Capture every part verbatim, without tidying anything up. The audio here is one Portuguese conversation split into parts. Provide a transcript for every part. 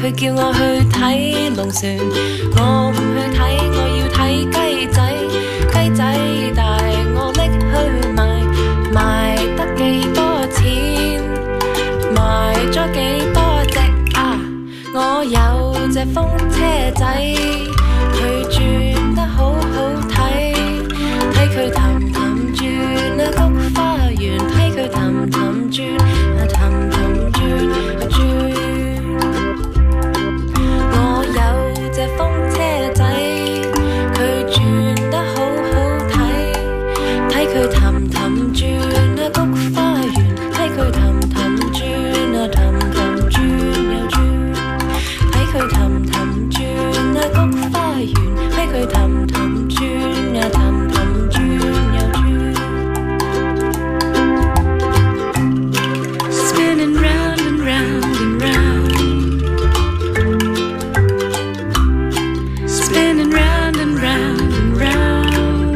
佢叫我去睇龍船，我唔去睇，我要睇雞仔。雞仔大，我拎去賣，賣得幾多錢？賣咗幾多隻啊？我有隻風車仔，佢轉得好好睇，睇佢氹氹轉啊菊花園，睇佢氹氹轉啊氹氹轉啊轉。我有隻風車仔，佢轉得好好睇，睇佢氹氹轉啊菊花園，睇佢氹氹轉啊氹氹轉又轉，睇佢氹氹轉啊菊花園，睇佢氹氹轉啊氹氹轉又轉。Spinning round and round and round, spinning round and round and round.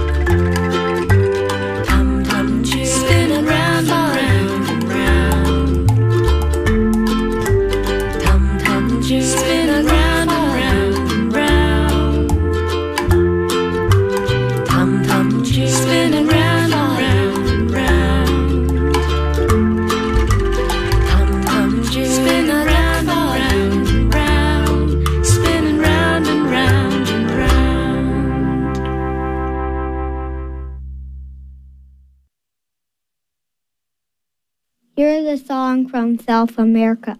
Tum tum tune, spinning round and round and round. Tum tum tune, spinning round and round and round. Tum tum tune, spinning round and round and round. Tum tum tune, spinning round and round and round, spinning round and round and round. Here's a song from South America.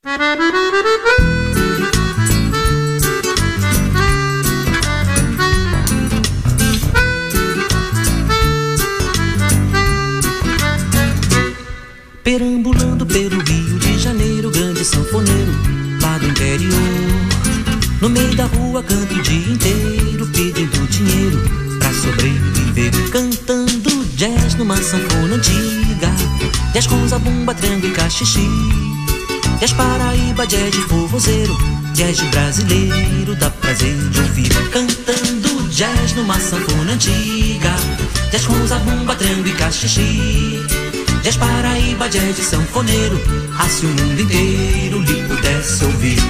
Perambulando pelo Rio de Janeiro, grande sanfoneiro lá do interior. No meio da rua canto o dia inteiro, pedindo dinheiro pra sobreviver, cantando jazz numa sanfona antiga. Jazz com zabumba, trango e cachixi, jazz Paraíba, jazz de forrozeiro, jazz de brasileiro, dá prazer de ouvir, cantando jazz numa sanfona antiga. Jazz com zabumba, trango e cachixi, jazz Paraíba, jazz de sanfoneiro. Ah, se o mundo inteiro lhe pudesse ouvir.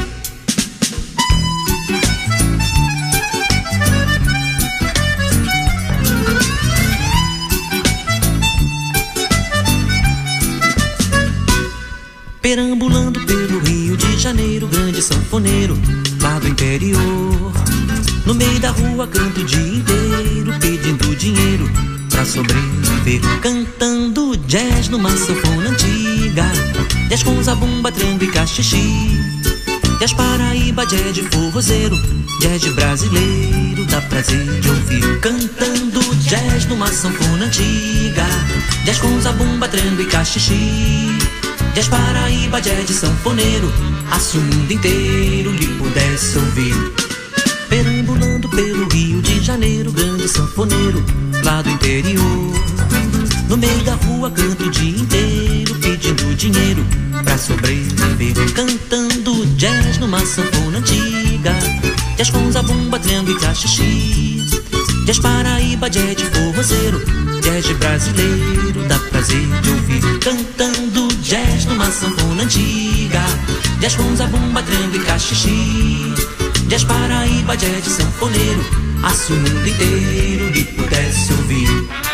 Perambulando pelo Rio de Janeiro, grande sanfoneiro lá do interior. No meio da rua canto o dia inteiro, pedindo dinheiro pra sobreviver, cantando jazz numa sanfona antiga. Jazz com zabumba, trango e cachixi, jazz Paraíba, jazz de forrozeiro, jazz de brasileiro, dá prazer de ouvir, cantando jazz numa sanfona antiga. Jazz com zabumba, trango e cachixi, jazz Paraíba, jazz de sanfoneiro. Ah, se o mundo inteiro lhe pudesse ouvir. Perambulando pelo Rio de Janeiro, grande sanfoneiro lá do interior. No meio da rua canto o dia inteiro, pedindo dinheiro pra sobreviver, cantando jazz numa sanfona antiga. Jazz com zabumba, trango e cachixi, jazz Paraíba, jazz de forrozeiro, jazz de brasileiro, dá prazer de ouvir, cantando jazz numa sanfona antiga. Jazz com zabumba, trango e cachixi, jazz Paraíba, jazz de sanfoneiro. Ah, se o mundo inteiro lhe pudesse ouvir.